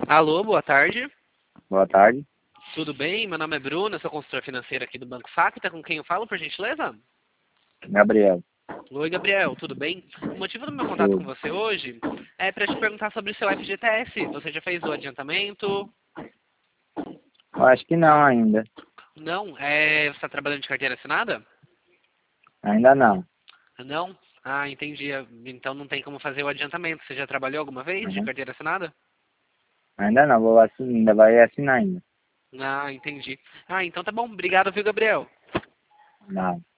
Alô, boa tarde. Boa tarde. Tudo bem? Meu nome é Bruno, eu sou consultor financeiro aqui do Banco Safra. Com quem eu falo, por gentileza? Gabriel. Oi, Gabriel, tudo bem? O motivo do meu contato com Tudo. você hoje é para te perguntar sobre o seu FGTS. Você já fez o adiantamento? Eu acho que não ainda. Não? Você está trabalhando de carteira assinada? Ainda não. Não? Ah, entendi. Então não tem como fazer o adiantamento. Você já trabalhou alguma vez de Uhum. carteira assinada? Ainda não, vou assinar, ainda vai assinar ainda. Ah, entendi. Ah, então tá bom. Obrigado, viu, Gabriel? Não.